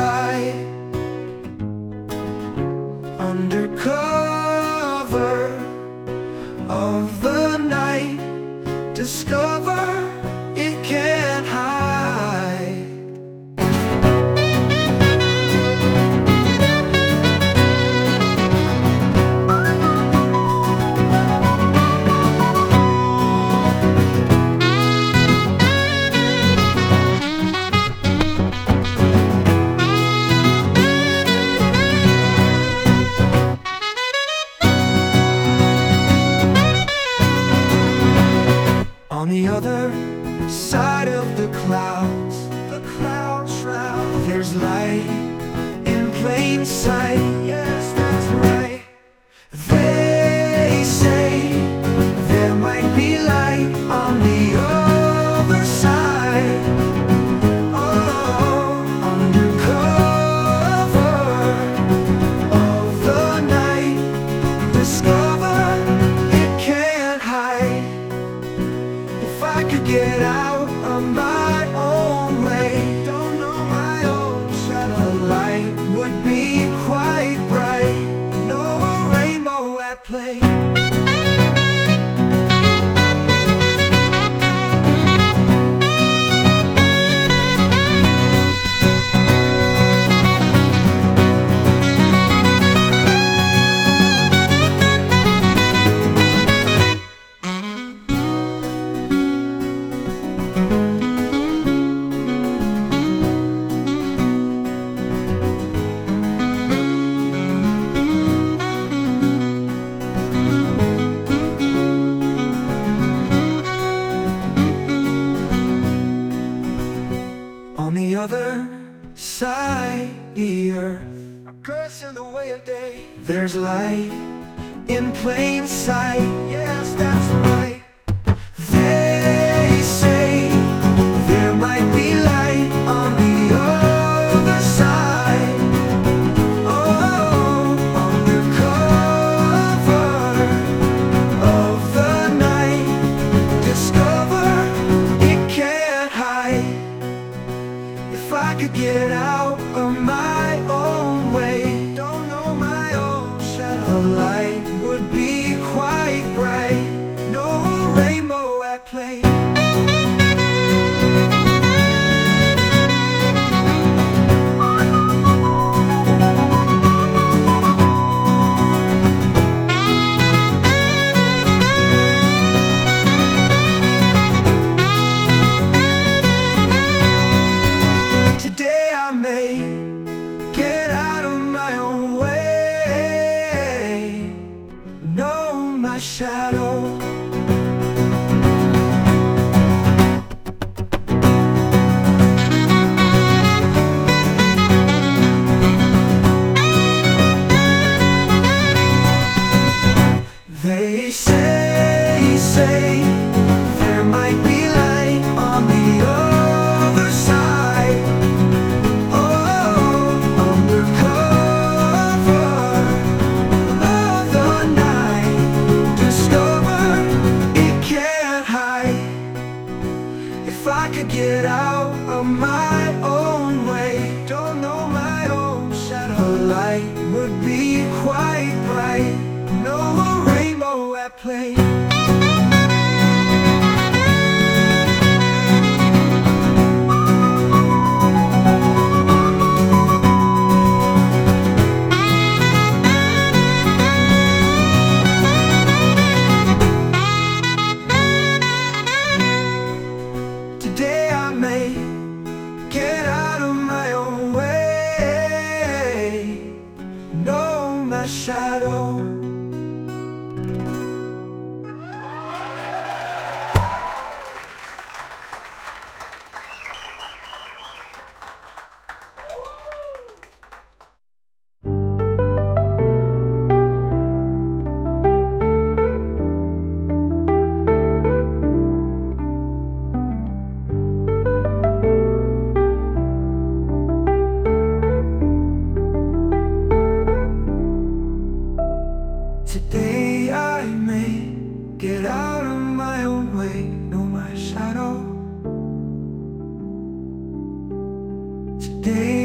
side, under cover of the night. Discover it can't hide. On the other side of the clouds shroud, there's light in plain sight. Yes, that's right. They say there might be light on the other side. Oh, under cover of the night. Discover it can't hide. If I could get out of my own way, don't know my own shadow, the light would be quite bright. No rainbow at play. On the other side of the earth, a curse in the way of day, there's light in plain sight. Yes, that's right. They say there might be light on the other side. Oh, under cover of the night. Discover it can't hide. If I could get out of my own way, don't know my own shadow, the light would be quite bright. No rainbow at play. Today I may get out of my own way, know my shadow. They say there might be light on the other side. Oh, under cover of the night. Discover it can't hide. If I could get out of my own way, don't know my own shadow, the light would be quite bright. No rainbow at play. Today I may get out of my own way, know my shadow. Today I may get out of my own way, know my shadow. Today